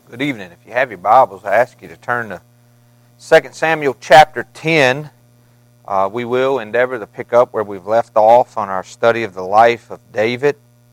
Good evening. If you have your Bibles, I ask you to turn to 2 Samuel chapter 10. We will endeavor to pick up where we've left off on our study of the life of David.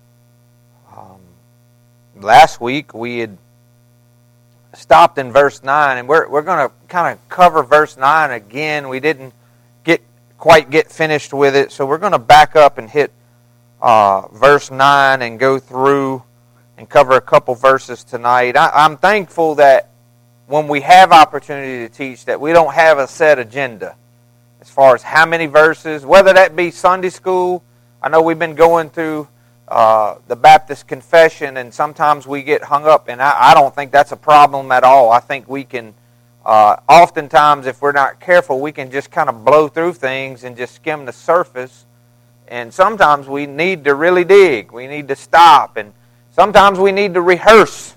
Last week we had stopped in verse 9, and we're going to kind of cover verse 9 again. We didn't quite get finished with it, so we're going to back up and hit verse 9 and go through and cover a couple verses tonight. I'm thankful that when we have opportunity to teach that we don't have a set agenda as far as how many verses, whether that be Sunday school. I know we've been going through the Baptist Confession, and sometimes we get hung up, and I don't think that's a problem at all. I think we can, oftentimes if we're not careful, we can just kind of blow through things and just skim the surface, and sometimes we need to really dig. We need to stop, and sometimes we need to rehearse.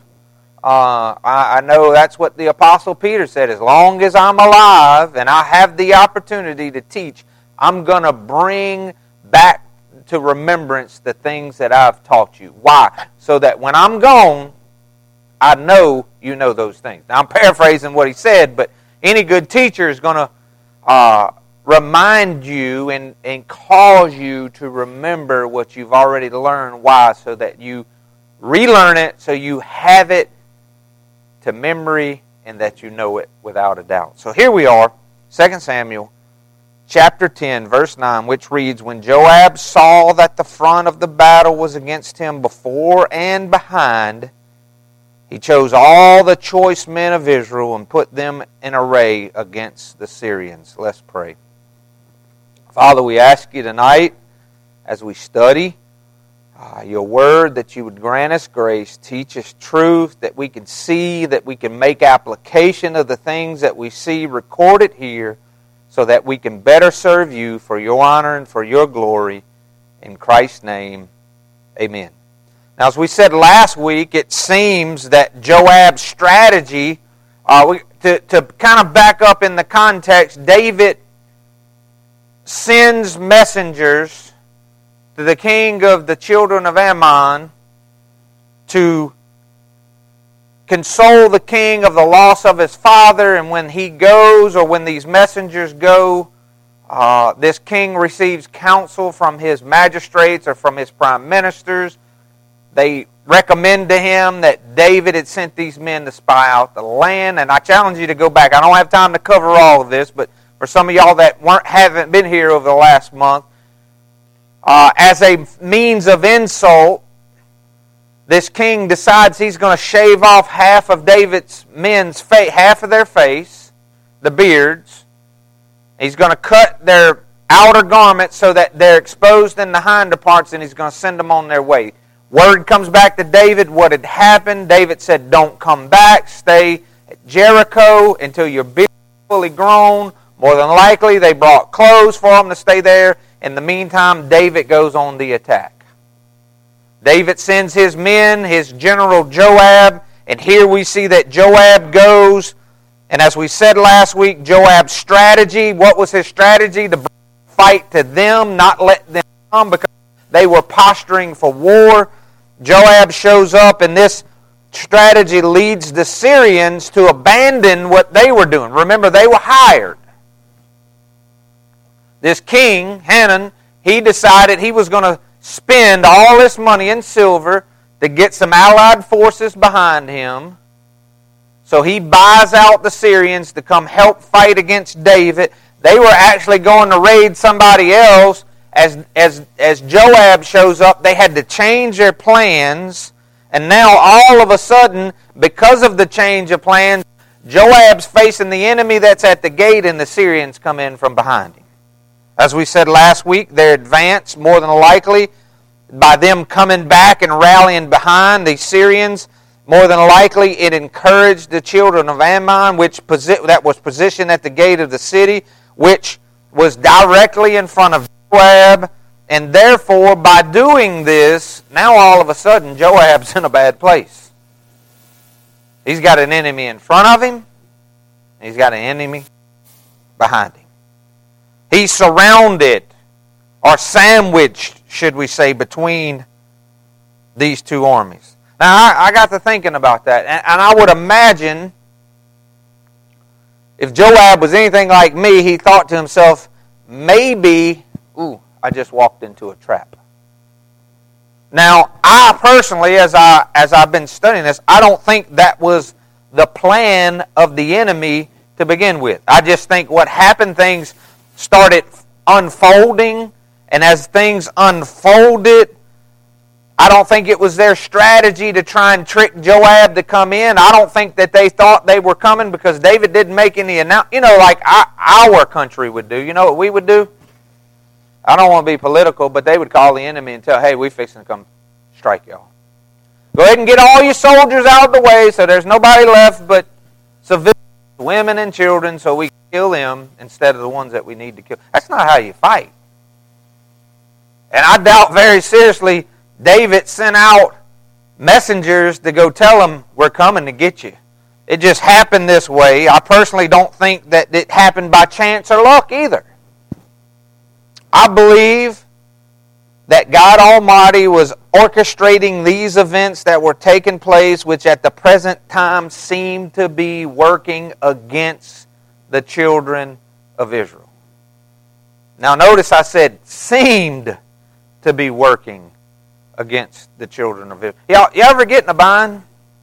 I know that's what the Apostle Peter said. As long as I'm alive and I have the opportunity to teach, I'm going to bring back to remembrance the things that I've taught you. Why? So that when I'm gone, I know you know those things. Now, I'm paraphrasing what he said, but any good teacher is going to remind you and cause you to remember what you've already learned. Why? So that you relearn it, so you have it to memory and that you know it without a doubt. So here we are, 2 Samuel chapter 10, verse 9, which reads, "When Joab saw that the front of the battle was against him before and behind, he chose all the choice men of Israel and put them in array against the Syrians." Let's pray. Father, we ask you tonight, as we study your word, that you would grant us grace, teach us truth, that we can see, that we can make application of the things that we see recorded here, so that we can better serve you for your honor and for your glory. In Christ's name, amen. Now, as we said last week, it seems that Joab's strategy, to kind of back up in the context, David sends messengers to the king of the children of Ammon to console the king of the loss of his father. And when he goes, or when these messengers go, this king receives counsel from his magistrates or from his prime ministers. They recommend to him that David had sent these men to spy out the land. And I challenge you to go back. I don't have time to cover all of this, but for some of y'all that haven't been here over the last month, as a means of insult, this king decides he's going to shave off half of David's men's face, half of their face, the beards. He's going to cut their outer garments so that they're exposed in the hinder parts, and he's going to send them on their way. Word comes back to David what had happened. David said, "Don't come back. Stay at Jericho until your beard is fully grown." More than likely, they brought clothes for him to stay there. In the meantime, David goes on the attack. David sends his men, his general Joab, and here we see that Joab goes, and as we said last week, Joab's strategy, what was his strategy? To fight to them, not let them come, because they were posturing for war. Joab shows up, and this strategy leads the Syrians to abandon what they were doing. Remember, they were hired. This king, Hanun, he decided he was going to spend all this money in silver to get some allied forces behind him. So he buys out the Syrians to come help fight against David. They were actually going to raid somebody else. As Joab shows up, they had to change their plans. And now all of a sudden, because of the change of plans, Joab's facing the enemy that's at the gate, and the Syrians come in from behind him. As we said last week, their advance, more than likely, by them coming back and rallying behind the Syrians, more than likely it encouraged the children of Ammon, that was positioned at the gate of the city, which was directly in front of Joab. And therefore, by doing this, now all of a sudden, Joab's in a bad place. He's got an enemy in front of him, and he's got an enemy behind him. He's surrounded, or sandwiched, should we say, between these two armies. Now, I got to thinking about that, and I would imagine if Joab was anything like me, he thought to himself, maybe, I just walked into a trap. Now, I personally, as I've been studying this, I don't think that was the plan of the enemy to begin with. I just think what happened, things started unfolding, and as things unfolded, I don't think it was their strategy to try and trick Joab to come in. I don't think that they thought they were coming because David didn't make any announcement. Like our country would do. You know what we would do? I don't want to be political, but they would call the enemy and tell, hey, we're fixing to come strike y'all. Go ahead and get all your soldiers out of the way so there's nobody left but civilians, women and children, so we can kill them instead of the ones that we need to kill. That's not how you fight. And I doubt very seriously David sent out messengers to go tell them, we're coming to get you. It just happened this way. I personally don't think that it happened by chance or luck either. I believe that God Almighty was orchestrating these events that were taking place, which at the present time seemed to be working against the children of Israel. Now notice I said seemed to be working against the children of Israel. You ever get in a bind?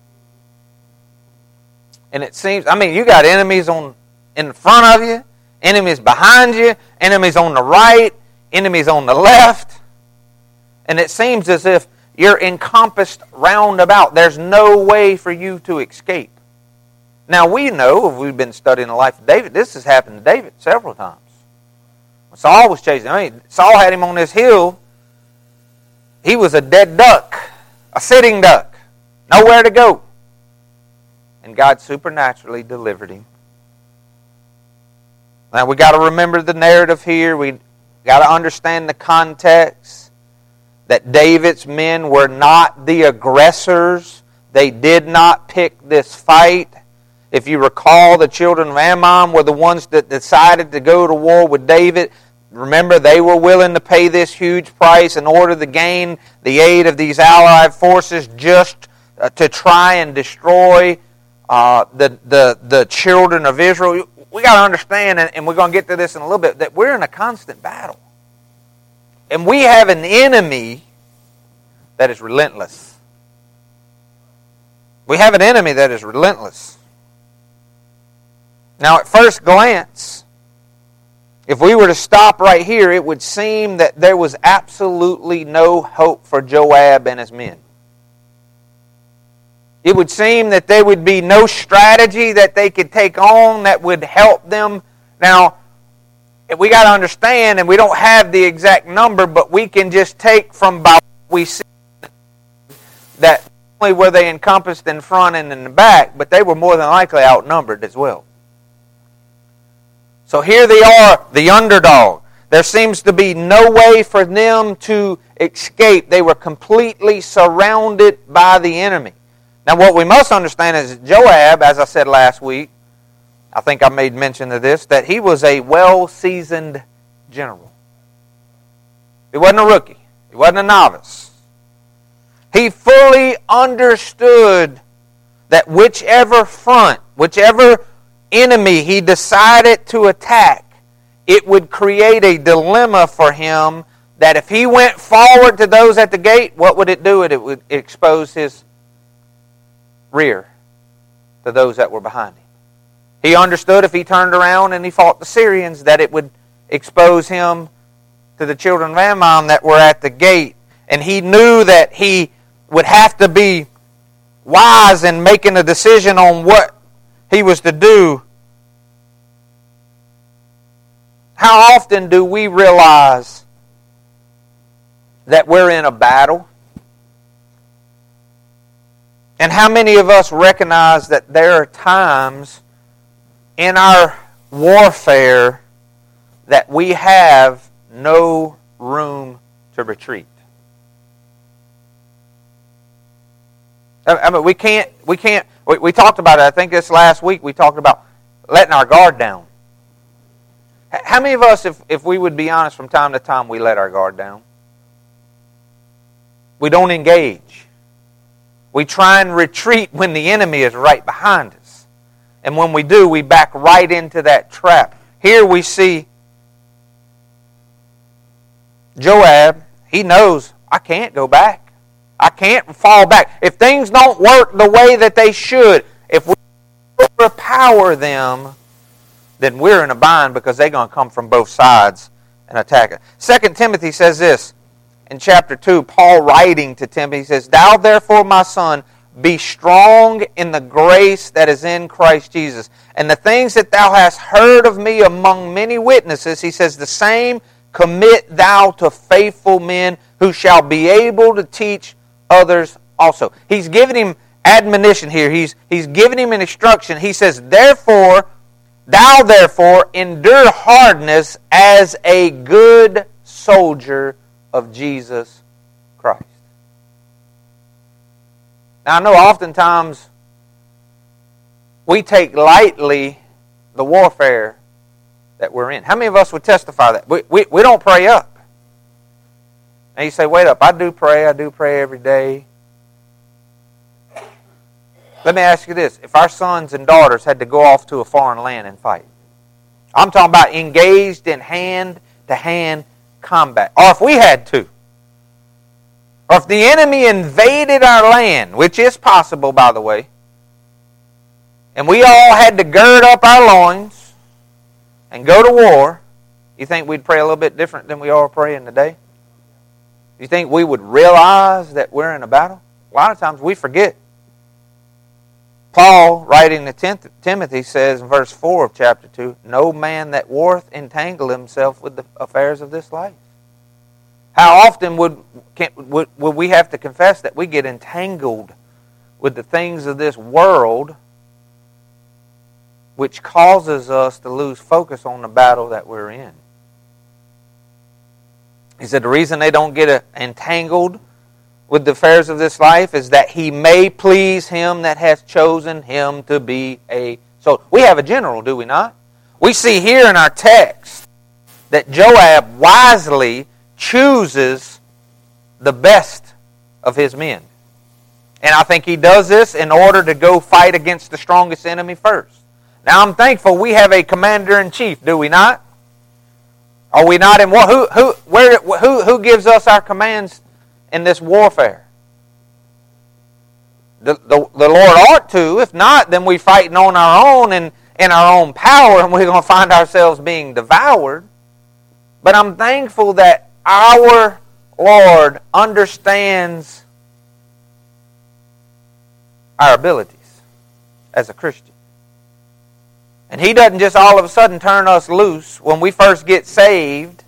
And it seems, you got enemies in front of you, enemies behind you, enemies on the right, enemies on the left. And it seems as if you're encompassed round about. There's no way for you to escape. Now we know, if we've been studying the life of David, this has happened to David several times. When Saul was chasing, Saul had him on this hill. He was a dead duck, a sitting duck, nowhere to go. And God supernaturally delivered him. Now we got to remember the narrative here. We got to understand the context. That David's men were not the aggressors. They did not pick this fight. If you recall, the children of Ammon were the ones that decided to go to war with David. Remember, they were willing to pay this huge price in order to gain the aid of these allied forces just to try and destroy the children of Israel. We got to understand, and we're going to get to this in a little bit, that we're in a constant battle. And we have an enemy that is relentless. We have an enemy that is relentless. Now, at first glance, if we were to stop right here, it would seem that there was absolutely no hope for Joab and his men. It would seem that there would be no strategy that they could take on that would help them. Now, we got to understand, and we don't have the exact number, but we can just take from about what we see that not only were they encompassed in front and in the back, but they were more than likely outnumbered as well. So here they are, the underdog. There seems to be no way for them to escape. They were completely surrounded by the enemy. Now what we must understand is Joab, as I said last week, I think I made mention of this, that he was a well-seasoned general. He wasn't a rookie. He wasn't a novice. He fully understood that whichever front, whichever enemy he decided to attack, it would create a dilemma for him that if he went forward to those at the gate, what would it do? It would expose his rear to those that were behind him. He understood if he turned around and he fought the Syrians that it would expose him to the children of Ammon that were at the gate. And he knew that he would have to be wise in making a decision on what he was to do. How often do we realize that we're in a battle? And how many of us recognize that there are times in our warfare that we have no room to retreat? I mean, we talked about it, I think this last week, we talked about letting our guard down. How many of us, if we would be honest, from time to time, we let our guard down? We don't engage. We try and retreat when the enemy is right behind us. And when we do, we back right into that trap. Here we see Joab. He knows, I can't go back. I can't fall back. If things don't work the way that they should, if we overpower them, then we're in a bind because they're going to come from both sides and attack it. 2 Timothy says this in chapter 2, Paul writing to Timothy, he says, Thou therefore, my son, be strong in the grace that is in Christ Jesus. And the things that thou hast heard of me among many witnesses, he says, the same commit thou to faithful men who shall be able to teach others also. He's giving him admonition here. He's giving him an instruction. He says, Thou therefore endure hardness as a good soldier of Jesus Christ. Now I know oftentimes we take lightly the warfare that we're in. How many of us would testify that? We don't pray up. And you say, wait up, I do pray every day. Let me ask you this. If our sons and daughters had to go off to a foreign land and fight, I'm talking about engaged in hand-to-hand combat. Or if we had to. Or if the enemy invaded our land, which is possible, by the way, and we all had to gird up our loins and go to war, you think we'd pray a little bit different than we are praying today? You think we would realize that we're in a battle? A lot of times we forget. Paul, writing to Timothy, says in verse 4 of chapter 2, No man that warreth entangle himself with the affairs of this life. How often would we have to confess that we get entangled with the things of this world, which causes us to lose focus on the battle that we're in? He said the reason they don't get entangled with the affairs of this life is that he may please him that hath chosen him to be a soldier. We have a general, do we not? We see here in our text that Joab wisely chooses the best of his men. And I think he does this in order to go fight against the strongest enemy first. Now I'm thankful we have a commander-in-chief, do we not? Are we not in war? Who gives us our commands in this warfare? The Lord ought to. If not, then we're fighting on our own and in our own power, and we're going to find ourselves being devoured. But I'm thankful that our Lord understands our abilities as a Christian. And He doesn't just all of a sudden turn us loose when we first get saved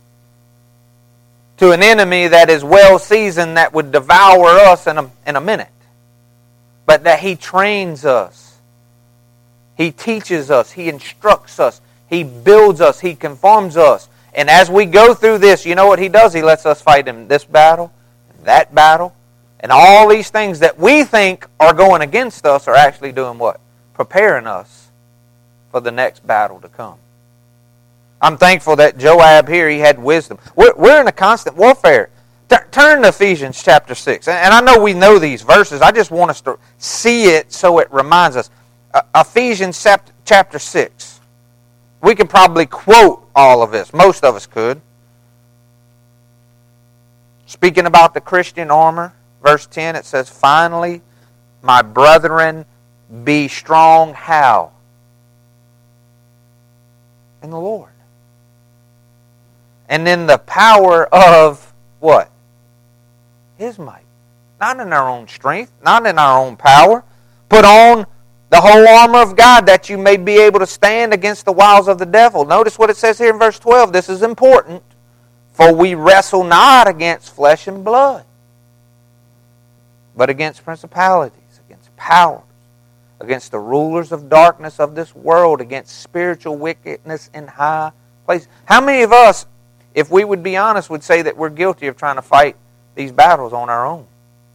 to an enemy that is well seasoned that would devour us in a minute. But that He trains us. He teaches us. He instructs us. He builds us. He conforms us. And as we go through this, you know what He does? He lets us fight in this battle, that battle, and all these things that we think are going against us are actually doing what? Preparing us for the next battle to come. I'm thankful that Joab here, he had wisdom. We're in a constant warfare. Turn to Ephesians chapter 6. And I know we know these verses. I just want us to see it so it reminds us. Ephesians chapter 6. We can probably quote all of this. Most of us could. Speaking about the Christian armor, verse 10, it says, Finally, my brethren, be strong. How? In the Lord. And in the power of what? His might. Not in our own strength, not in our own power. Put on the whole armor of God that you may be able to stand against the wiles of the devil. Notice what it says here in verse 12. This is important. For we wrestle not against flesh and blood, but against principalities, against powers, against the rulers of darkness of this world, against spiritual wickedness in high places. How many of us, if we would be honest, would say that we're guilty of trying to fight these battles on our own?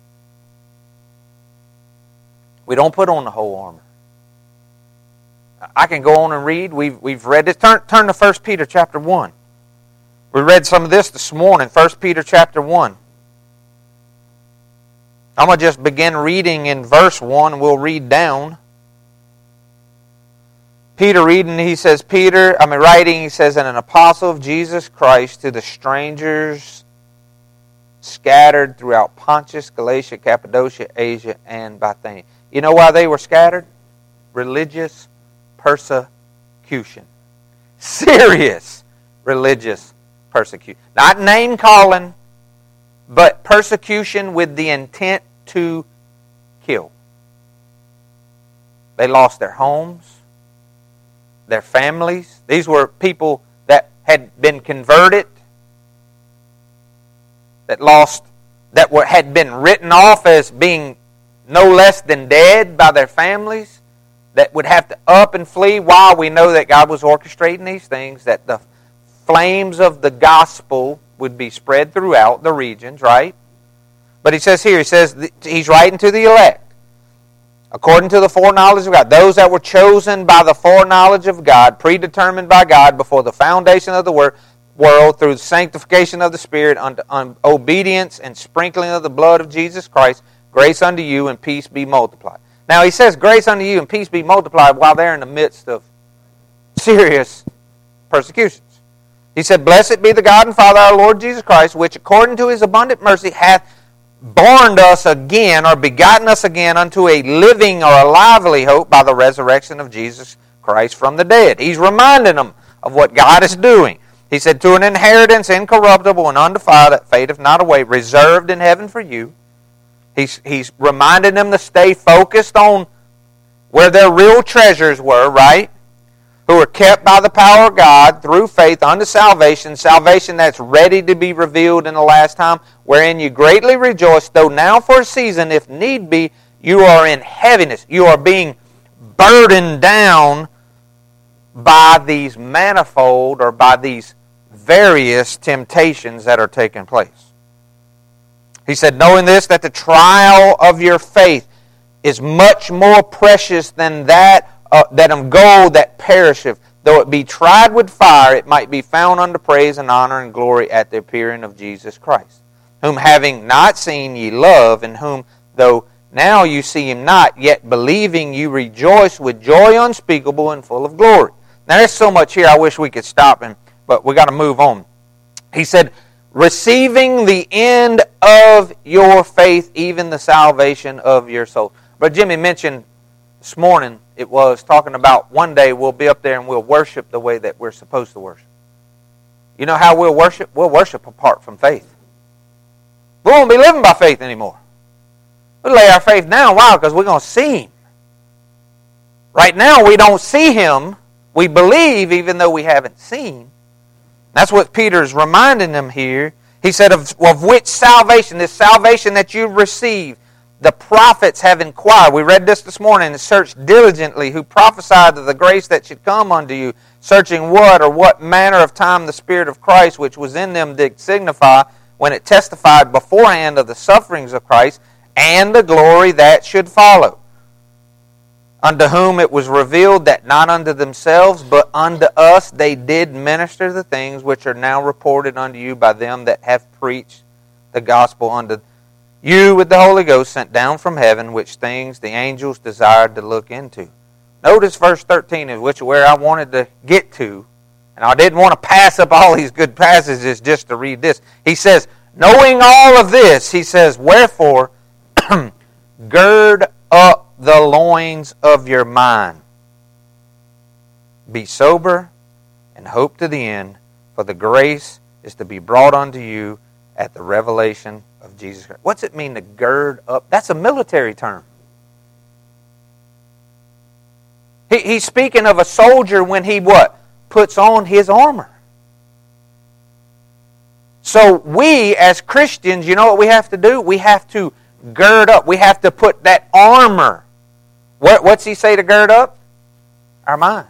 We don't put on the whole armor. I can go on and read. We've read this. Turn to 1 Peter chapter 1. We read some of this morning, 1 Peter chapter 1. I'm going to just begin reading in verse 1. We'll read down. Peter writing, he says, and an apostle of Jesus Christ to the strangers scattered throughout Pontus, Galatia, Cappadocia, Asia, and Bithynia. You know why they were scattered? Religious persecution. Serious religious persecution. Not name calling, but persecution with the intent to kill. They lost their homes, their families. These were people that had been converted, that had been written off as being no less than dead by their families, that would have to up and flee. While we know that God was orchestrating these things, that the flames of the gospel would be spread throughout the regions, right? But he says he's writing to the elect, according to the foreknowledge of God, those that were chosen by the foreknowledge of God, predetermined by God before the foundation of the world, through the sanctification of the Spirit, unto obedience and sprinkling of the blood of Jesus Christ, grace unto you and peace be multiplied. Now he says grace unto you and peace be multiplied while they're in the midst of serious persecutions. He said, blessed be the God and Father our Lord Jesus Christ, which according to his abundant mercy hath born us again, or begotten us again unto a living or a lively hope by the resurrection of Jesus Christ from the dead. He's reminding them of what God is doing. He said, to an inheritance incorruptible and undefiled that fadeth not away, reserved in heaven for you. He's reminding them to stay focused on where their real treasures were, right? Who are kept by the power of God through faith unto salvation, salvation that's ready to be revealed in the last time, wherein you greatly rejoice, though now for a season, if need be, you are in heaviness. You are being burdened down by these manifold or by these various temptations that are taking place. He said, knowing this, that the trial of your faith is much more precious than that of gold that perisheth, though it be tried with fire, it might be found unto praise and honor and glory at the appearing of Jesus Christ, whom having not seen ye love, and whom though now you see him not, yet believing you rejoice with joy unspeakable and full of glory. Now there's so much here I wish we could stop, but we got to move on. He said, receiving the end of your faith, even the salvation of your soul. But Jimmy mentioned this morning, it was talking about one day we'll be up there and we'll worship the way that we're supposed to worship. You know how we'll worship? We'll worship apart from faith. We won't be living by faith anymore. We'll lay our faith down. Why? Because we're going to see him. Right now we don't see him. We believe even though we haven't seen. That's what Peter's reminding them here. He said, of which salvation, this salvation that you've received, the prophets have inquired. We read this morning, and searched diligently who prophesied of the grace that should come unto you, searching what manner of time the Spirit of Christ which was in them did signify, when it testified beforehand of the sufferings of Christ and the glory that should follow. Unto whom it was revealed that not unto themselves, but unto us they did minister the things which are now reported unto you by them that have preached the gospel unto you with the Holy Ghost sent down from heaven, which things the angels desired to look into. Notice verse 13 is where I wanted to get to, and I didn't want to pass up all these good passages just to read this. He says, knowing all of this, he says, wherefore, gird up the loins of your mind. Be sober and hope to the end, for the grace is to be brought unto you at the revelation of Jesus Christ. What's it mean to gird up? That's a military term. He's speaking of a soldier when he what? Puts on his armor. So we as Christians, you know what we have to do? We have to gird up. We have to put that armor. What's he say to gird up? Our mind.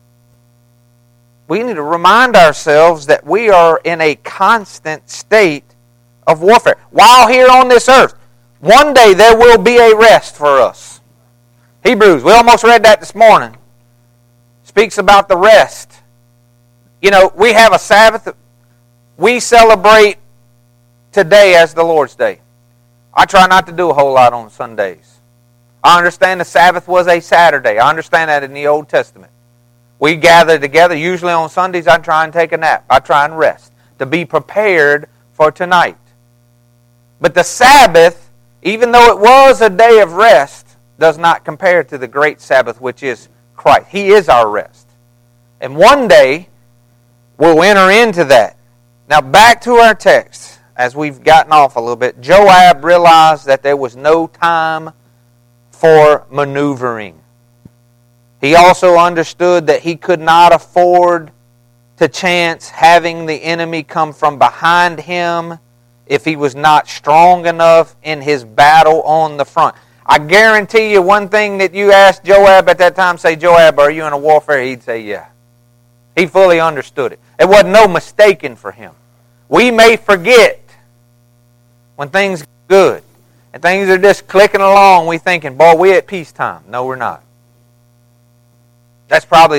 We need to remind ourselves that we are in a constant state of warfare. While here on this earth, one day there will be a rest for us. Hebrews, we almost read that this morning. Speaks about the rest. You know, we have a Sabbath. We celebrate today as the Lord's Day. I try not to do a whole lot on Sundays. I understand the Sabbath was a Saturday. I understand that in the Old Testament. We gather together. Usually on Sundays I try and take a nap. I try and rest to be prepared for tonight. But the Sabbath, even though it was a day of rest, does not compare to the great Sabbath, which is Christ. He is our rest. And one day, we'll enter into that. Now back to our text, as we've gotten off a little bit. Joab realized that there was no time for maneuvering. He also understood that he could not afford to chance having the enemy come from behind him if he was not strong enough in his battle on the front. I guarantee you one thing that you asked Joab at that time, say, Joab, are you in a warfare? He'd say, yeah. He fully understood it. It wasn't no mistaking for him. We may forget when things are good and things are just clicking along, we thinking, boy, we at peacetime. No, we're not. That's probably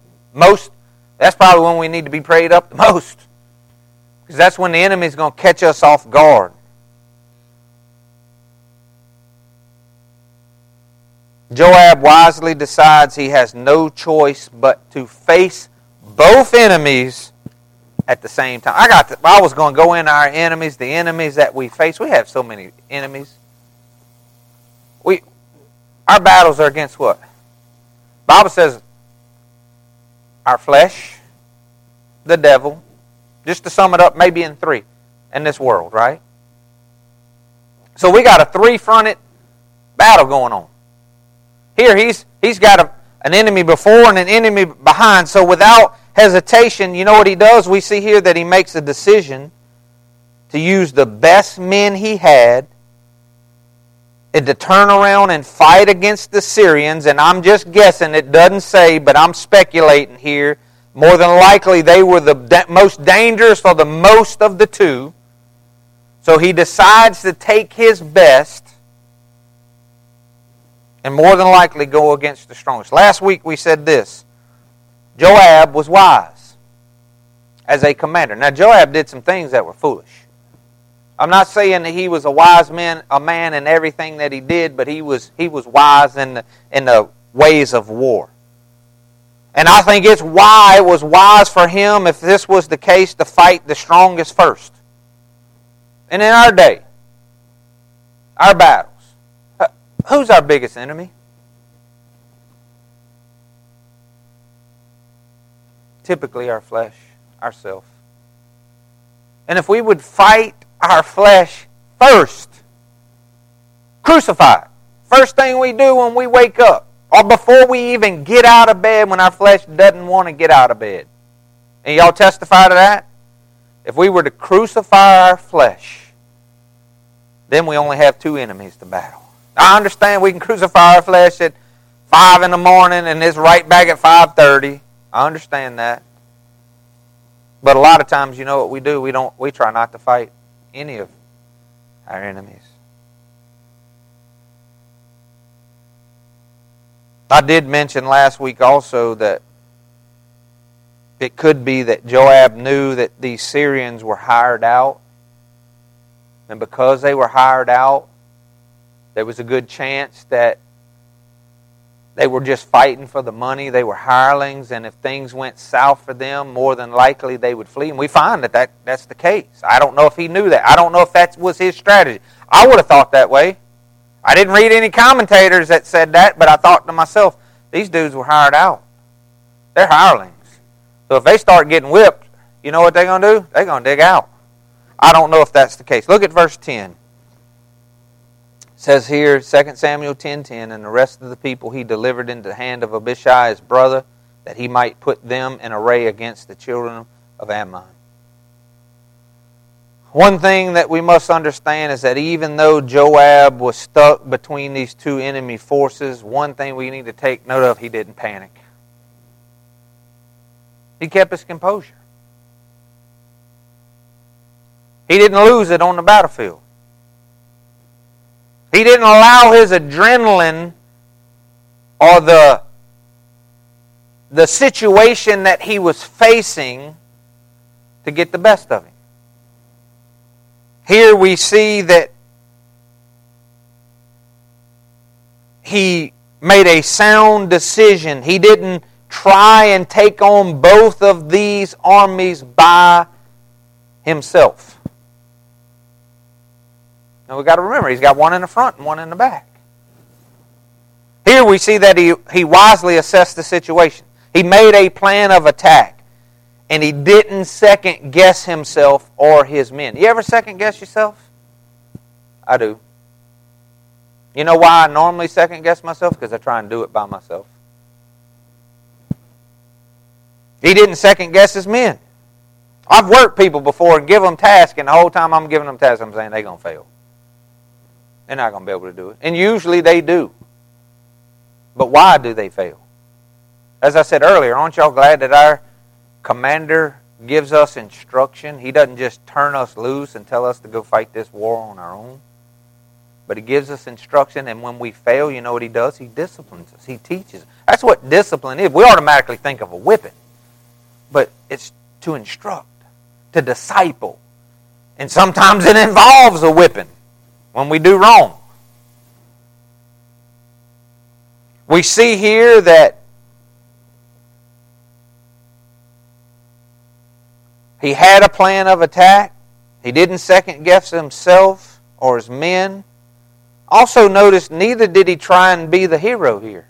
when we need to be prayed up the most. Because that's when the enemy's going to catch us off guard. Joab wisely decides he has no choice but to face both enemies at the same time. I was going to go into our enemies, the enemies that we face. We have so many enemies. Our battles are against what? The Bible says our flesh, the devil, just to sum it up, maybe in three, in this world, right? So we got a three-fronted battle going on. Here he's got an enemy before and an enemy behind. So without hesitation, you know what he does? We see here that he makes a decision to use the best men he had and to turn around and fight against the Syrians. And I'm just guessing, it doesn't say, but I'm speculating here. More than likely they were the most dangerous or the most of the two. So he decides to take his best and more than likely go against the strongest. Last week we said this. Joab was wise as a commander. Now Joab did some things that were foolish. I'm not saying that he was a wise man in everything that he did, but he was wise in the ways of war. And I think it was wise for him, if this was the case, to fight the strongest first. And in our day, our battles, who's our biggest enemy? Typically our flesh, ourself. And if we would fight our flesh first, crucify it. First thing we do when we wake up, or before we even get out of bed when our flesh doesn't want to get out of bed. And y'all testify to that? If we were to crucify our flesh, then we only have two enemies to battle. I understand we can crucify our flesh at 5 in the morning and it's right back at 5:30. I understand that. But a lot of times, you know what we do? We try not to fight any of our enemies. I did mention last week also that it could be that Joab knew that these Syrians were hired out. And because they were hired out, there was a good chance that they were just fighting for the money. They were hirelings, and if things went south for them, more than likely they would flee. And we find that's the case. I don't know if he knew that. I don't know if that was his strategy. I would have thought that way. I didn't read any commentators that said that, but I thought to myself, these dudes were hired out. They're hirelings. So if they start getting whipped, you know what they're going to do? They're going to dig out. I don't know if that's the case. Look at verse 10. It says here, 2 Samuel 10:10, and the rest of the people he delivered into the hand of Abishai his brother, that he might put them in array against the children of Ammon. One thing that we must understand is that even though Joab was stuck between these two enemy forces, one thing we need to take note of, he didn't panic. He kept his composure. He didn't lose it on the battlefield. He didn't allow his adrenaline or the situation that he was facing to get the best of him. Here we see that he made a sound decision. He didn't try and take on both of these armies by himself. Now we've got to remember, he's got one in the front and one in the back. Here we see that he wisely assessed the situation. He made a plan of attack, and he didn't second guess himself or his men. You ever second guess yourself? I do. You know why I normally second guess myself? Because I try and do it by myself. He didn't second guess his men. I've worked people before and give them tasks, and the whole time I'm giving them tasks, I'm saying they're going to fail. They're not going to be able to do it. And usually they do. But why do they fail? As I said earlier, aren't y'all glad that our commander gives us instruction? He doesn't just turn us loose and tell us to go fight this war on our own. But he gives us instruction, and when we fail, you know what he does? He disciplines us. He teaches. That's what discipline is. We automatically think of a whipping. But it's to instruct, to disciple. And sometimes it involves a whipping when we do wrong. We see here that he had a plan of attack. He didn't second guess himself or his men. Also notice, neither did he try and be the hero here.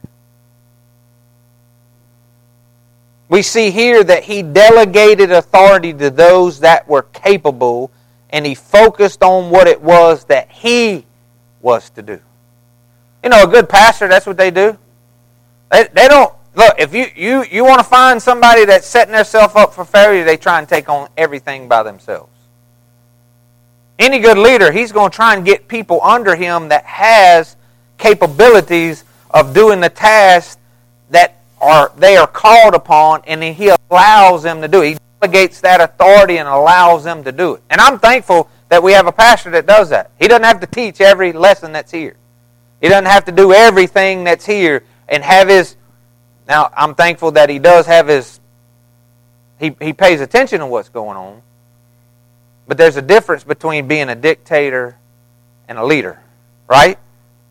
We see here that he delegated authority to those that were capable, and he focused on what it was that he was to do. You know, a good pastor, that's what they do. They don't, look, if you want to find somebody that's setting themselves up for failure, they try and take on everything by themselves. Any good leader, he's going to try and get people under him that has capabilities of doing the tasks that they are called upon, and he allows them to do it. He delegates that authority and allows them to do it. And I'm thankful that we have a pastor that does that. He doesn't have to teach every lesson that's here. He doesn't have to do everything that's here and have his... Now, I'm thankful that he does have his... He pays attention to what's going on. But there's a difference between being a dictator and a leader, right?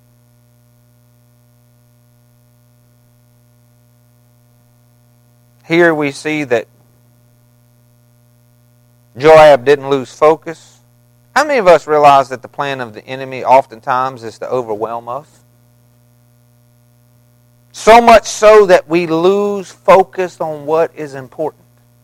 Here we see that Joab didn't lose focus. How many of us realize that the plan of the enemy oftentimes is to overwhelm us? So much so that we lose focus on what is important.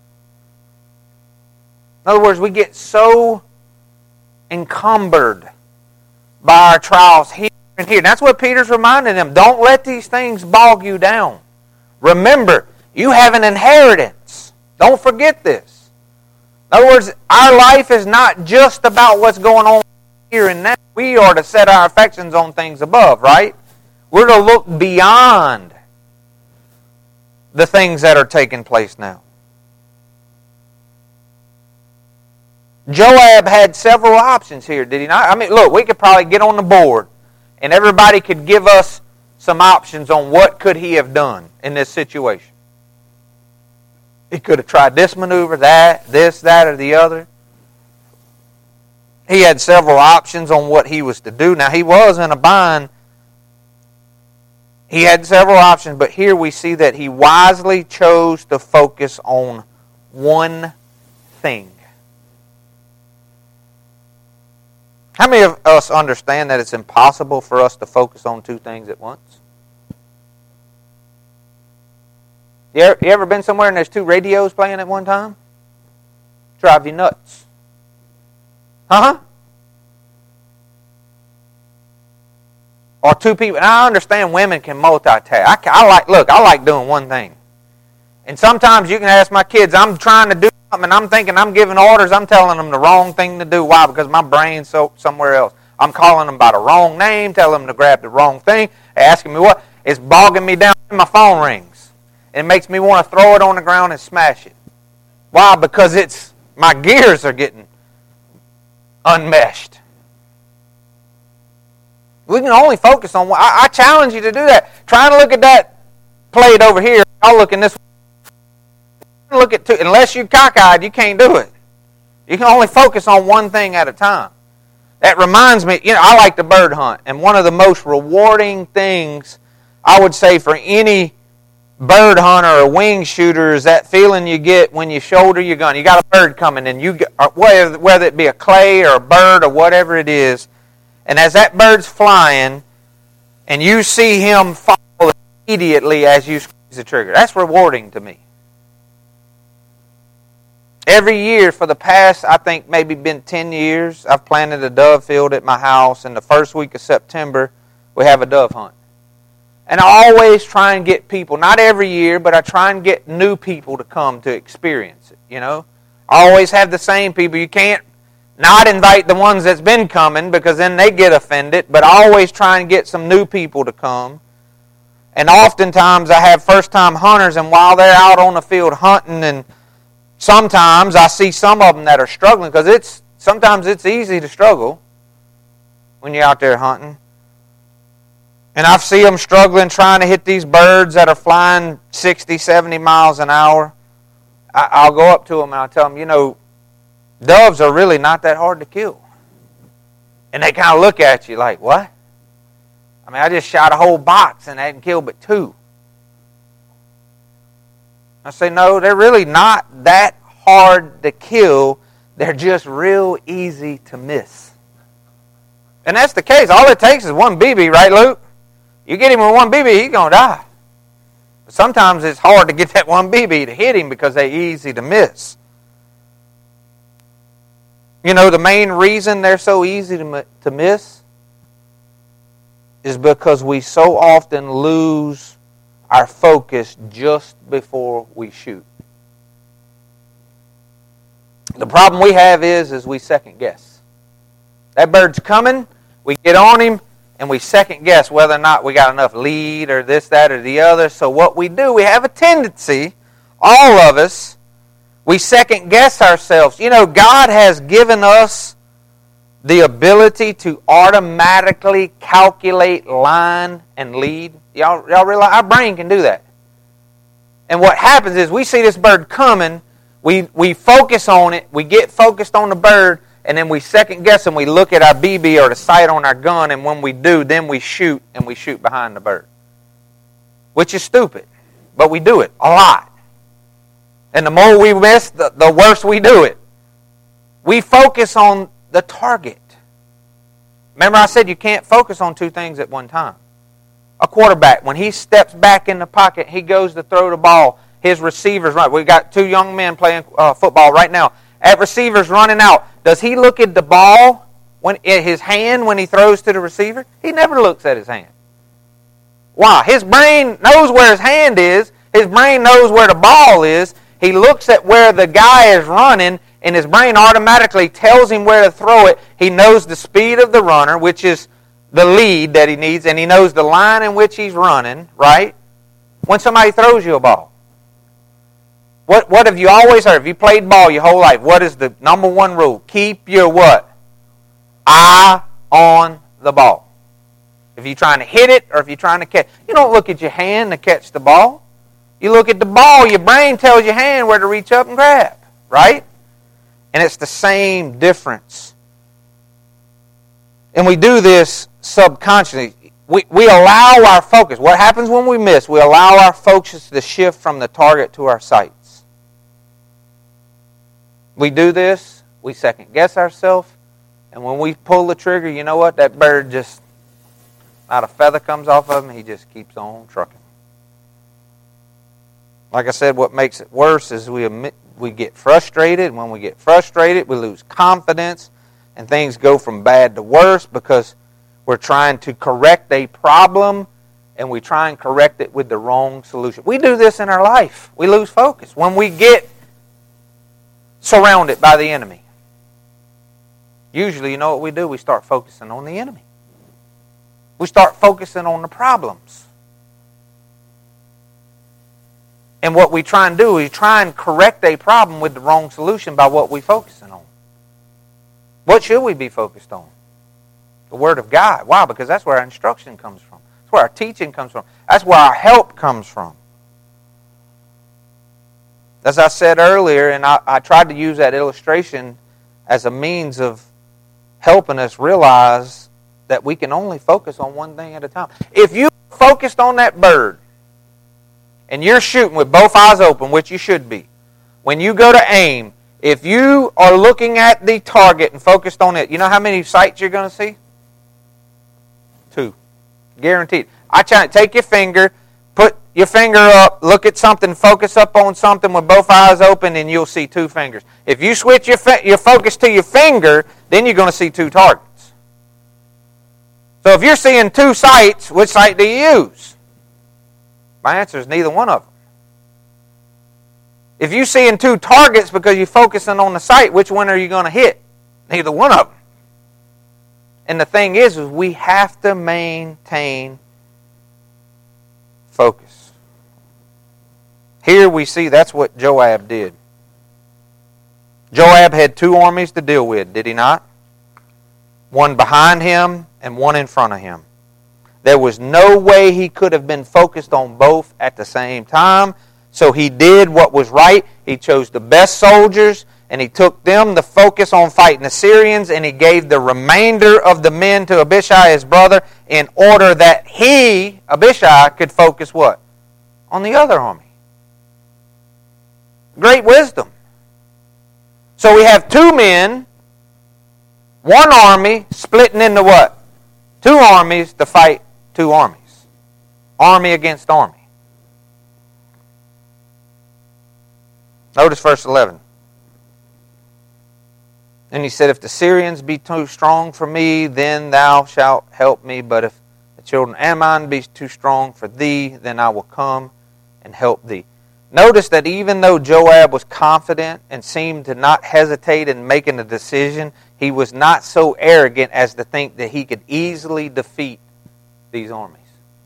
In other words, we get so encumbered by our trials here and here. That's what Peter's reminding them. Don't let these things bog you down. Remember, you have an inheritance. Don't forget this. In other words, our life is not just about what's going on here and now. We are to set our affections on things above, right? We're to look beyond the things that are taking place now. Joab had several options here, did he not? I mean, look, we could probably get on the board and everybody could give us some options on what could he have done in this situation. He could have tried this maneuver, that, this, that, or the other. He had several options on what he was to do. Now, he was in a bind. He had several options, but here we see that he wisely chose to focus on one thing. How many of us understand that it's impossible for us to focus on two things at once? You ever been somewhere and there's two radios playing at one time? Drive you nuts. Huh? Or two people. And I understand women can multitask. I like doing one thing. And sometimes you can ask my kids, I'm trying to do something and I'm thinking I'm giving orders, I'm telling them the wrong thing to do. Why? Because my brain's somewhere else. I'm calling them by the wrong name, telling them to grab the wrong thing, asking me what. It's bogging me down. My phone rings. It makes me want to throw it on the ground and smash it. Why? Because my gears are getting unmeshed. We can only focus on one. I challenge you to do that. Try to look at that plate over here. I'll look in this one. Look at two. Unless you're cockeyed, you can't do it. You can only focus on one thing at a time. That reminds me, I like to bird hunt, and one of the most rewarding things I would say for any bird hunter or wing shooter is that feeling you get when you shoulder your gun. You got a bird coming, and you get, whether it be a clay or a bird or whatever it is, and as that bird's flying, and you see him fall immediately as you squeeze the trigger. That's rewarding to me. Every year for the past, I think maybe been 10 years, I've planted a dove field at my house, and the first week of September, we have a dove hunt. And I always try and get people, not every year, but I try and get new people to come to experience it, I always have the same people. You can't not invite the ones that's been coming because then they get offended, but I always try and get some new people to come. And oftentimes I have first-time hunters, and while they're out on the field hunting, and sometimes I see some of them that are struggling because sometimes it's easy to struggle when you're out there hunting. And I see them struggling trying to hit these birds that are flying 60, 70 miles an hour. I'll go up to them and I'll tell them, doves are really not that hard to kill. And they kind of look at you like, what? I just shot a whole box and I hadn't killed but 2. I say, no, they're really not that hard to kill. They're just real easy to miss. And that's the case. All it takes is one BB, right, Luke? You get him with one BB, he's going to die. But sometimes it's hard to get that one BB to hit him because they're easy to miss. The main reason they're so easy to miss is because we so often lose our focus just before we shoot. The problem we have is we second guess. That bird's coming, we get on him, and we second guess whether or not we got enough lead or this, that, or the other. So what we do, we have a tendency, all of us, we second guess ourselves. God has given us the ability to automatically calculate line and lead. Y'all realize our brain can do that. And what happens is we see this bird coming, we focus on it, we get focused on the bird, and then we second guess and we look at our BB or the sight on our gun, and when we do, then we shoot, and we shoot behind the bird. Which is stupid, but we do it a lot. And the more we miss, the worse we do it. We focus on the target. Remember I said you can't focus on 2 things at one time. A quarterback, when he steps back in the pocket, he goes to throw the ball. His receiver's right. We've got 2 young men playing football right now. That receiver's running out. Does he look at the ball in his hand when he throws to the receiver? He never looks at his hand. Why? His brain knows where his hand is. His brain knows where the ball is. He looks at where the guy is running, and his brain automatically tells him where to throw it. He knows the speed of the runner, which is the lead that he needs, and he knows the line in which he's running, right? When somebody throws you a ball. What have you always heard? If you played ball your whole life, what is the number 1 rule? Keep your what? Eye on the ball. If you're trying to hit it or if you're trying to catch. You don't look at your hand to catch the ball. You look at the ball, your brain tells your hand where to reach up and grab, right? And it's the same difference. And we do this subconsciously. We allow our focus. What happens when we miss? We allow our focus to shift from the target to our sights. We do this, we second guess ourselves, and when we pull the trigger, you know what? That bird just, not a feather comes off of him, he just keeps on trucking. Like I said, what makes it worse is we get frustrated. When we get frustrated, we lose confidence, and things go from bad to worse because we're trying to correct a problem, and we try and correct it with the wrong solution. We do this in our life. We lose focus. When we get surrounded by the enemy, usually, you know what we do? We start focusing on the enemy. We start focusing on the problems. And what we try and do is try and correct a problem with the wrong solution by what we're focusing on. What should we be focused on? The Word of God. Why? Because that's where our instruction comes from. That's where our teaching comes from. That's where our help comes from. As I said earlier, and I tried to use that illustration as a means of helping us realize that we can only focus on one thing at a time. If you focused on that bird and you're shooting with both eyes open, which you should be, when you go to aim, if you are looking at the target and focused on it, you know how many sights you're going to see? 2. Guaranteed. I try to take your finger, put your finger up, look at something, focus up on something with both eyes open, and you'll see 2 fingers. If you switch your focus to your finger, then you're going to see 2 targets. So if you're seeing 2 sights, which sight do you use? My answer is neither one of them. If you're seeing 2 targets because you're focusing on the sight, which one are you going to hit? Neither one of them. And the thing is we have to maintain focus. Here we see that's what Joab did. Joab had 2 armies to deal with, did he not? One behind him and one in front of him. There was no way he could have been focused on both at the same time. So he did what was right. He chose the best soldiers and he took them to focus on fighting the Syrians, and he gave the remainder of the men to Abishai, his brother, in order that he, Abishai, could focus what? On the other army. Great wisdom. So we have 2 men, 1 army splitting into what? 2 armies to fight 2 armies. Army against army. Notice verse 11. And he said, if the Syrians be too strong for me, then thou shalt help me. But if the children of Ammon be too strong for thee, then I will come and help thee. Notice that even though Joab was confident and seemed to not hesitate in making a decision, he was not so arrogant as to think that he could easily defeat these armies.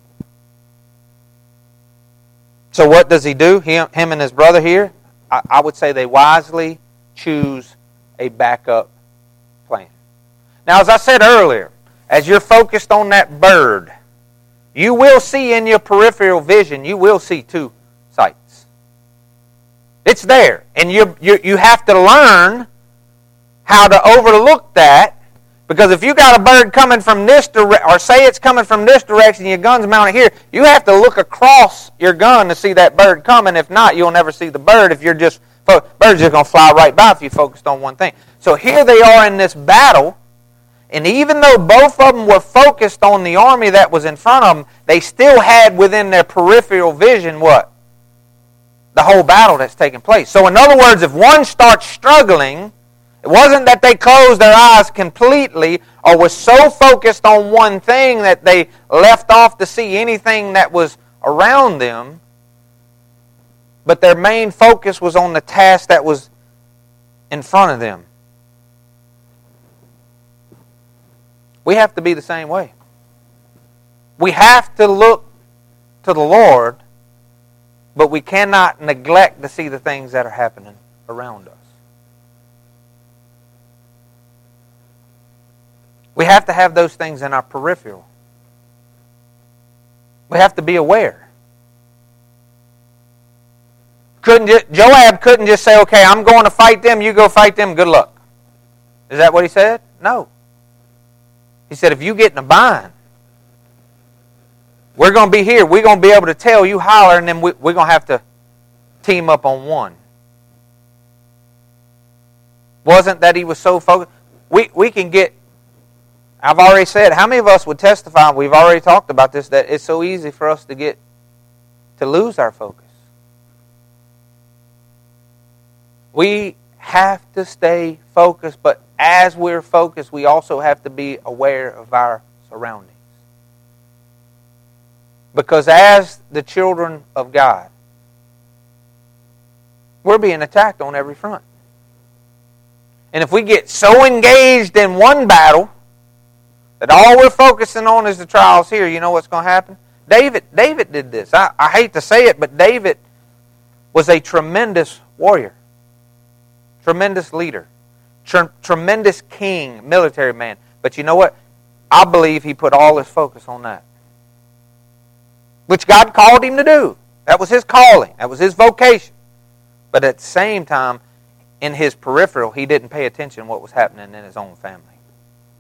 So what does he do? Him and his brother here, I would say they wisely choose a backup plan. Now, as I said earlier, as you're focused on that bird, you will see in your peripheral vision, you will see 2 sights. It's there. And you have to learn how to overlook that, because if you got a bird coming from this direction, or say it's coming from this direction, your gun's mounted here, you have to look across your gun to see that bird coming. If not, you'll never see the bird. If you're just bird's just going to fly right by if you focused on one thing. So here they are in this battle, and even though both of them were focused on the army that was in front of them, they still had within their peripheral vision what? The whole battle that's taking place. So in other words, if one starts struggling, it wasn't that they closed their eyes completely or were so focused on one thing that they left off to see anything that was around them, but their main focus was on the task that was in front of them. We have to be the same way. We have to look to the Lord, but we cannot neglect to see the things that are happening around us. We have to have those things in our peripheral. We have to be aware. Joab couldn't just say, okay, I'm going to fight them, you go fight them, good luck. Is that what he said? No. He said, if you get in a bind, we're going to be here. We're going to be able to tell you holler, and then we're going to have to team up on one. Wasn't that he was so focused? We can get, I've already said, how many of us would testify, we've already talked about this, that it's so easy for us to lose our focus. We have to stay focused, but as we're focused, we also have to be aware of our surroundings. Because as the children of God, we're being attacked on every front. And if we get so engaged in one battle that all we're focusing on is the trials here, you know what's going to happen? David did this. I hate to say it, but David was a tremendous warrior. Tremendous leader. Tremendous king, military man. But you know what? I believe he put all his focus on that. Which God called him to do. That was his calling. That was his vocation. But at the same time, in his peripheral, he didn't pay attention to what was happening in his own family.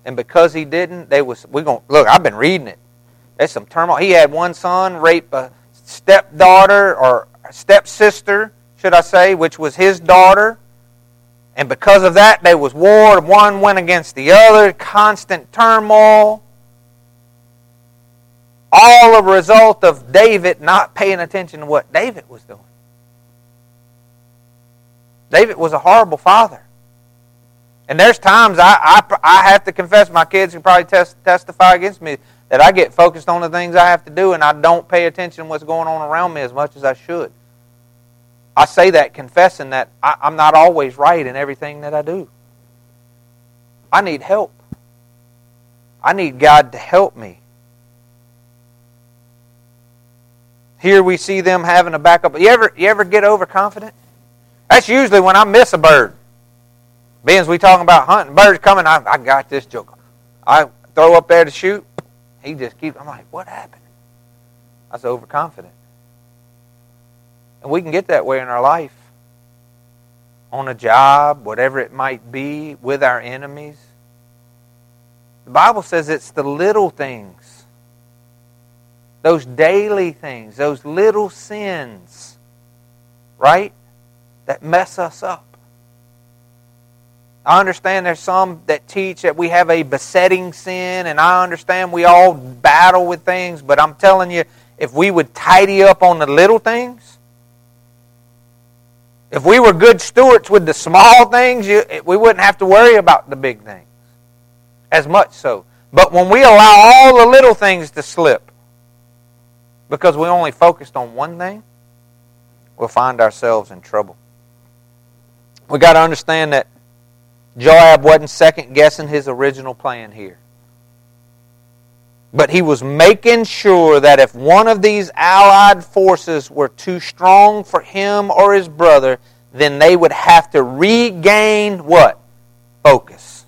And because he didn't, look, I've been reading it. There's some turmoil. He had one son rape a stepdaughter, or a stepsister, should I say, which was his daughter. And because of that, there was war. One went against the other, constant turmoil. All a result of David not paying attention to what David was doing. David was a horrible father. And there's times I have to confess, my kids can probably testify against me, that I get focused on the things I have to do and I don't pay attention to what's going on around me as much as I should. I say that confessing that I'm not always right in everything that I do. I need help. I need God to help me. Here we see them having a backup. You ever get overconfident? That's usually when I miss a bird. Being as we talking about hunting, birds coming, I got this joker. I throw up there to shoot. He just keeps, I'm like, what happened? I was overconfident. And we can get that way in our life. On a job, whatever it might be, with our enemies. The Bible says it's the little things. Those daily things, those little sins, right, that mess us up. I understand there's some that teach that we have a besetting sin, and I understand we all battle with things, but I'm telling you, if we would tidy up on the little things, if we were good stewards with the small things, we wouldn't have to worry about the big things as much so. But when we allow all the little things to slip, because we only focused on one thing, we'll find ourselves in trouble. We got to understand that Joab wasn't second-guessing his original plan here. But he was making sure that if one of these allied forces were too strong for him or his brother, then they would have to regain what? Focus.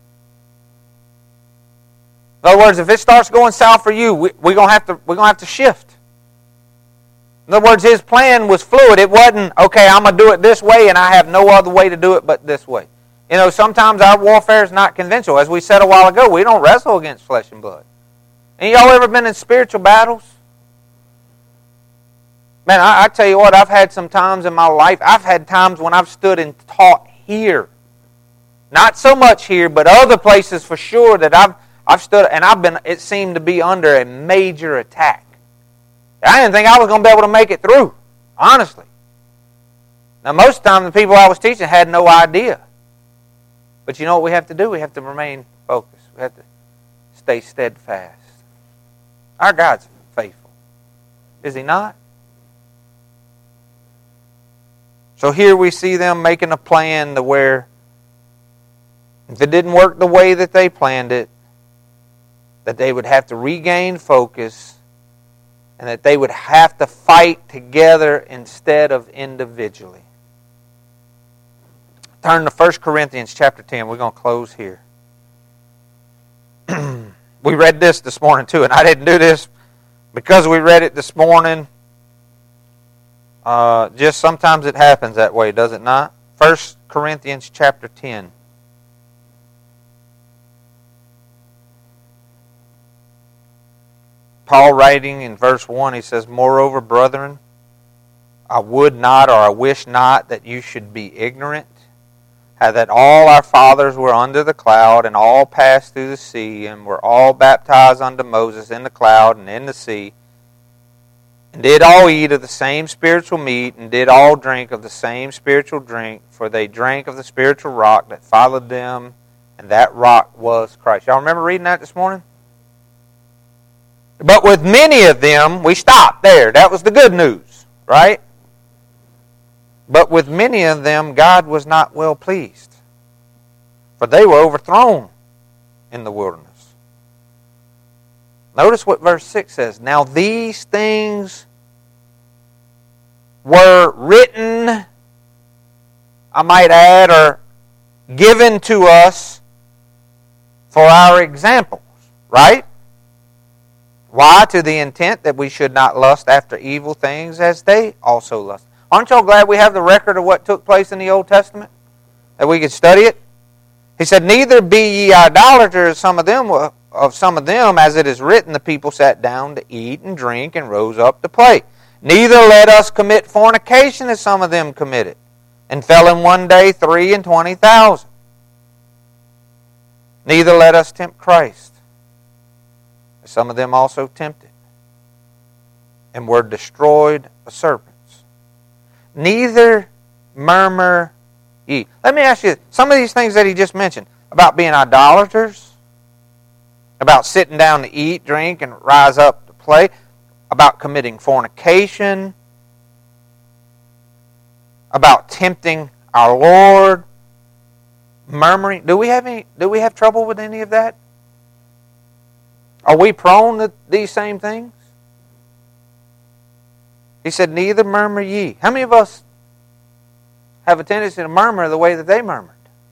In other words, if it starts going south for you, we're going to have to shift. In other words, his plan was fluid. It wasn't, okay, I'm going to do it this way and I have no other way to do it but this way. You know, sometimes our warfare is not conventional. As we said a while ago, we don't wrestle against flesh and blood. And y'all ever been in spiritual battles? Man, I tell you what, I've had some times in my life, I've had times when I've stood and taught here. Not so much here, but other places for sure that I've stood and it seemed to be under a major attack. I didn't think I was going to be able to make it through, honestly. Now, most of the time, the people I was teaching had no idea. But you know what we have to do? We have to remain focused. We have to stay steadfast. Our God's faithful. Is He not? So here we see them making a plan to where if it didn't work the way that they planned it, that they would have to regain focus and that they would have to fight together instead of individually. Turn to 1 Corinthians chapter 10. We're going to close here. We read this morning too, and I didn't do this because we read it this morning. Just sometimes it happens that way, does it not? 1 Corinthians chapter 10. Paul writing in verse 1, he says, "Moreover, brethren, I would not or I wish not that you should be ignorant, how that all our fathers were under the cloud, and all passed through the sea, and were all baptized unto Moses in the cloud and in the sea, and did all eat of the same spiritual meat, and did all drink of the same spiritual drink, for they drank of the spiritual rock that followed them, and that rock was Christ." Y'all remember reading that this morning? But with many of them, we stopped there. That was the good news, right? But with many of them, God was not well pleased, for they were overthrown in the wilderness. Notice what verse 6 says. "Now these things were written," I might add, or given to us for our examples, right? Why? To the intent that we should not lust after evil things as they also lust. Aren't y'all glad we have the record of what took place in the Old Testament? That we could study it? He said, neither be ye idolaters of some of them, as it is written, the people sat down to eat and drink and rose up to play. Neither let us commit fornication as some of them committed, and fell in one day 23,000. Neither let us tempt Christ, as some of them also tempted, and were destroyed of serpents. Neither murmur ye. Let me ask you, some of these things that he just mentioned, about being idolaters, about sitting down to eat, drink, and rise up to play, about committing fornication, about tempting our Lord, murmuring. Do we have trouble with any of that? Are we prone to these same things? He said, neither murmur ye. How many of us have a tendency to murmur the way that they murmured?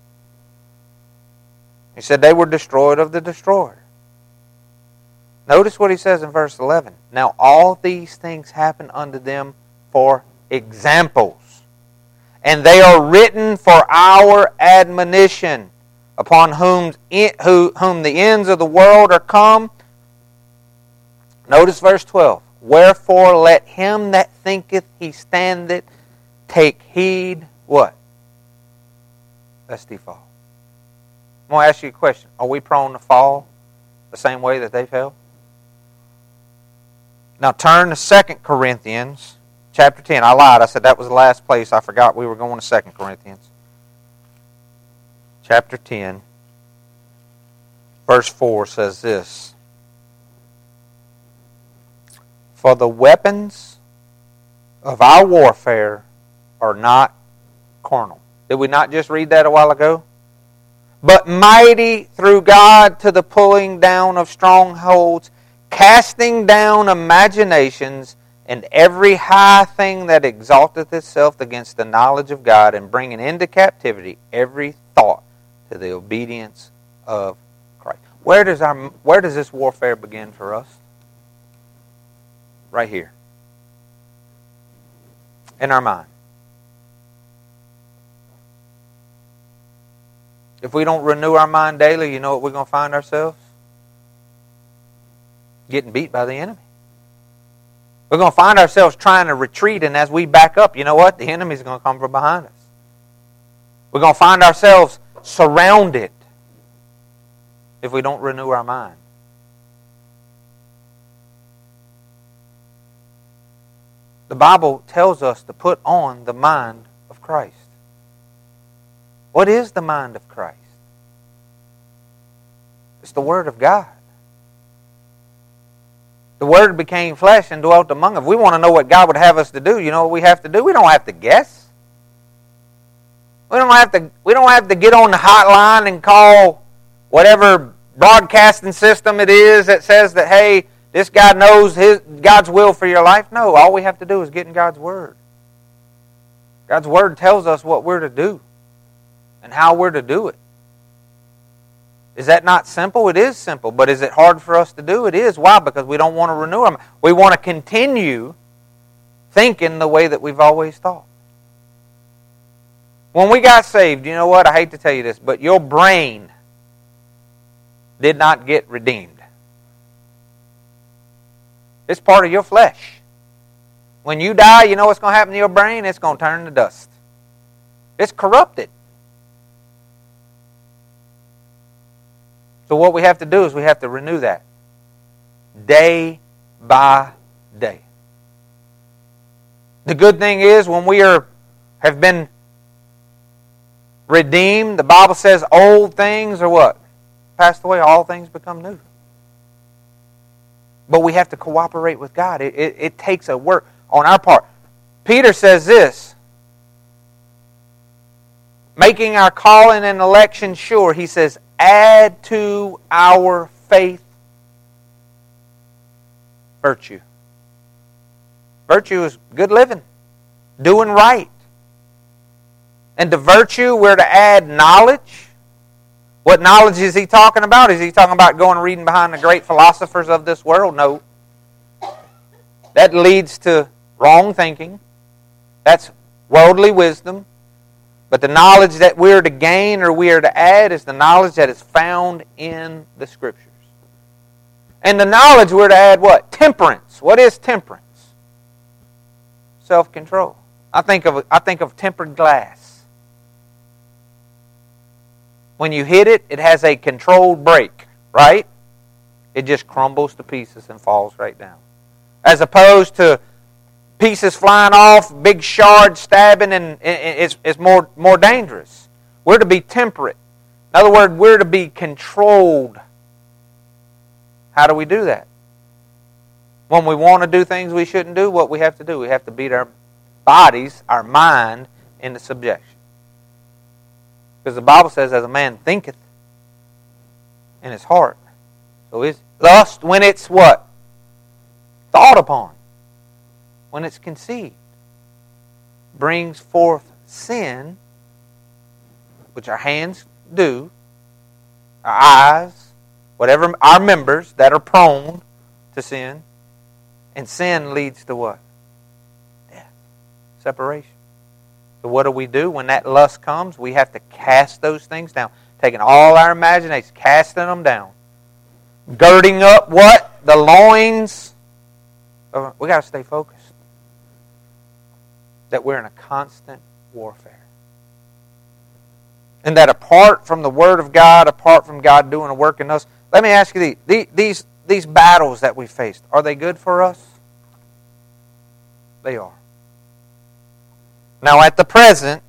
He said they were destroyed of the destroyer. Notice what he says in verse 11. Now all these things happen unto them for examples, and they are written for our admonition, upon whom the ends of the world are come. Notice verse 12. Wherefore let him that thinketh he standeth take heed, what? Lest he fall. I'm going to ask you a question. Are we prone to fall the same way that they fell? Now turn to 2 Corinthians chapter 10. I lied. I said that was the last place. I forgot we were going to 2 Corinthians. Chapter 10, verse 4 says this. For the weapons of our warfare are not carnal. Did we not just read that a while ago? But mighty through God to the pulling down of strongholds, casting down imaginations, and every high thing that exalteth itself against the knowledge of God, and bringing into captivity every thought to the obedience of Christ. Where does this warfare begin for us? Right here. In our mind. If we don't renew our mind daily, you know what we're going to find ourselves? Getting beat by the enemy. We're going to find ourselves trying to retreat, and as we back up, you know what? The enemy's going to come from behind us. We're going to find ourselves surrounded if we don't renew our mind. The Bible tells us to put on the mind of Christ. What is the mind of Christ? It's the Word of God. The Word became flesh and dwelt among us. We want to know what God would have us to do. You know what we have to do? We don't have to guess. We don't have to get on the hotline and call whatever broadcasting system it is that says that, hey, this guy knows God's will for your life. No, all we have to do is get in God's Word. God's Word tells us what we're to do and how we're to do it. Is that not simple? It is simple. But is it hard for us to do? It is. Why? Because we don't want to renew them. We want to continue thinking the way that we've always thought. When we got saved, you know what? I hate to tell you this, but your brain did not get redeemed. It's part of your flesh. When you die, you know what's going to happen to your brain? It's going to turn to dust. It's corrupted. So what we have to do is we have to renew that day by day. The good thing is when we have been redeemed, the Bible says old things are what? Passed away, all things become new. But we have to cooperate with God. It takes a work on our part. Peter says this, making our calling and election sure, he says, add to our faith virtue. Virtue is good living, doing right. And to virtue, we're to add knowledge. What knowledge is he talking about? Is he talking about going and reading behind the great philosophers of this world? No. That leads to wrong thinking. That's worldly wisdom. But the knowledge that we're to gain or we are to add is the knowledge that is found in the Scriptures. And the knowledge we're to add what? Temperance. What is temperance? Self-control. I think of tempered glass. When you hit it, it has a controlled break, right? It just crumbles to pieces and falls right down. As opposed to pieces flying off, big shards stabbing, and it's more dangerous. We're to be temperate. In other words, we're to be controlled. How do we do that? When we want to do things we shouldn't do, what we have to do? We have to beat our bodies, our mind, into subjection. Because the Bible says, as a man thinketh in his heart, so is lust when it's what? Thought upon. When it's conceived. Brings forth sin, which our hands do, our eyes, whatever, our members that are prone to sin. And sin leads to what? Death. Separation. So what do? When that lust comes, we have to cast those things down. Taking all our imagination, casting them down. Girding up what? The loins. We got to stay focused. That we're in a constant warfare. And that apart from the Word of God, apart from God doing a work in us, let me ask you these battles that we faced, are they good for us? They are. Now at the present,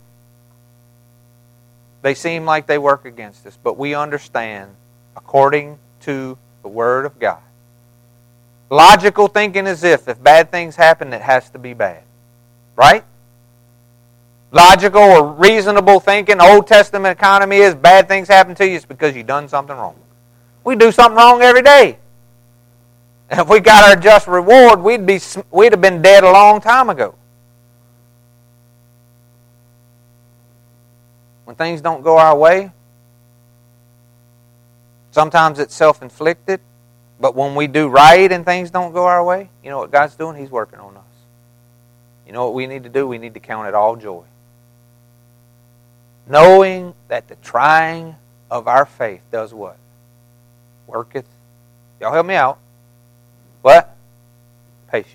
they seem like they work against us, but we understand according to the Word of God. Logical thinking is if bad things happen, it has to be bad. Right? Logical or reasonable thinking, Old Testament economy is bad things happen to you, it's because you've done something wrong. We do something wrong every day. And if we got our just reward, we'd have been dead a long time ago. When things don't go our way, sometimes it's self-inflicted, but when we do right and things don't go our way, you know what God's doing? He's working on us. You know what we need to do? We need to count it all joy. Knowing that the trying of our faith does what? Worketh. Y'all help me out. What? Patience.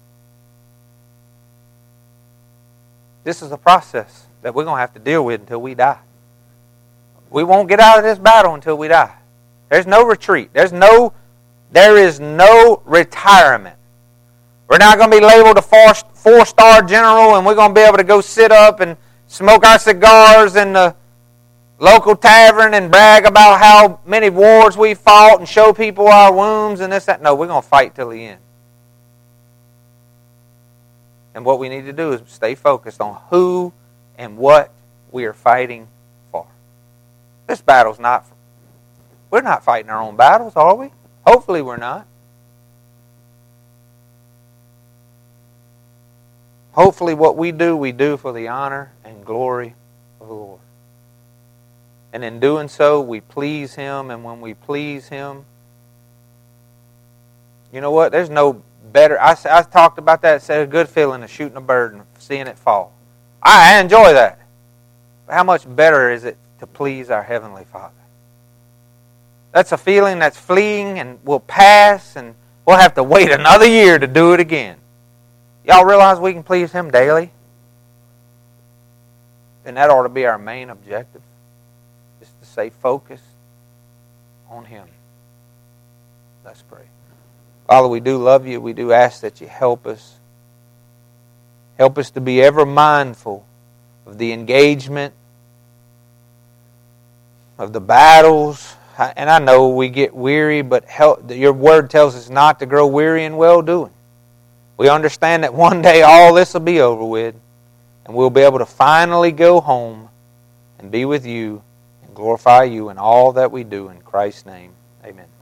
This is a process that we're going to have to deal with until we die. We won't get out of this battle until we die. There's no retreat. There is no retirement. We're not going to be labeled a four-star general and we're going to be able to go sit up and smoke our cigars in the local tavern and brag about how many wars we fought and show people our wounds and this, that. No, we're going to fight till the end. And what we need to do is stay focused on who and what we are fighting for. This battle's we're not fighting our own battles, are we? Hopefully we're not. Hopefully what we do for the honor and glory of the Lord. And in doing so, we please Him. And when we please Him, you know what? There's no better. I talked about that. It said a good feeling of shooting a bird and seeing it fall. I enjoy that. But how much better is it to please our Heavenly Father? That's a feeling that's fleeting and will pass, and we'll have to wait another year to do it again. Y'all realize we can please Him daily? Then that ought to be our main objective. Just to stay focused on Him. Let's pray. Father, we do love You. We do ask that You help us. Help us to be ever mindful of the engagement, of the battles. And I know we get weary, but Your Word tells us not to grow weary in well-doing. We understand that one day all this will be over with, and we'll be able to finally go home and be with You and glorify You in all that we do. In Christ's name, amen.